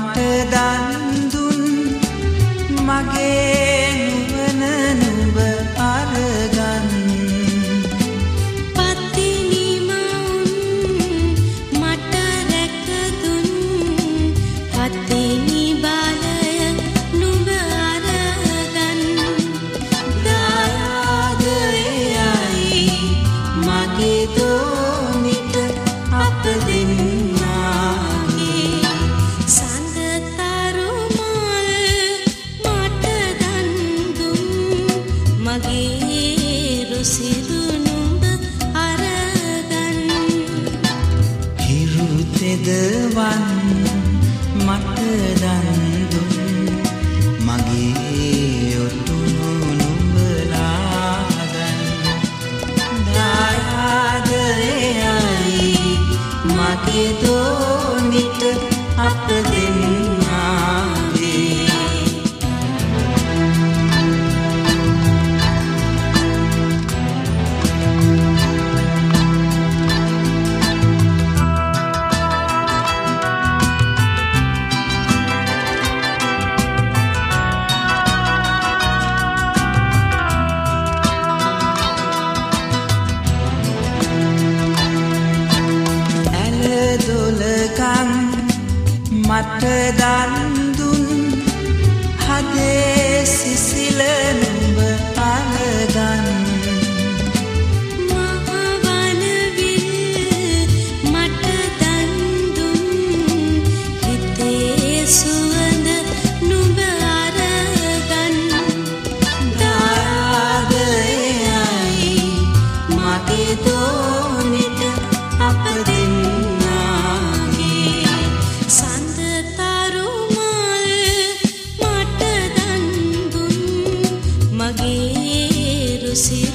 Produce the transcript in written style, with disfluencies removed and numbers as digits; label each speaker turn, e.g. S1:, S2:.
S1: මට දන් දුන් මගේ නුවණ නුඹ අරගන්
S2: පත්තිනි මවුන් මට රැක දුන් පත්තිනි බලය නුඹ අරගන්
S1: දායාදයයි මගේ දෝනිට අප දෙන්නාගේ
S2: සඳ තරුමල් මට දන් දුන් මගේ රුසිරු නුඹ අරගන්
S1: හිරු තෙදවන් මට දන් දුන් මගේ ඔටුනු නුඹලාගන් දායාදයයි මගේ දෝනිට අප දෙන්නාගේ දොලකන් මට දන් දුන් හදේ සිසිල නුඹ අරගන්
S2: මහවනවිල් මට දන් දුන් හිතේ සුවඳ නුඹ අරගන්
S1: දායාදයයි මගේ දෝනිට අප දෙන්නාගේ
S2: සඳ තරුමල් මට දන් දුන් මගේ රුසිරු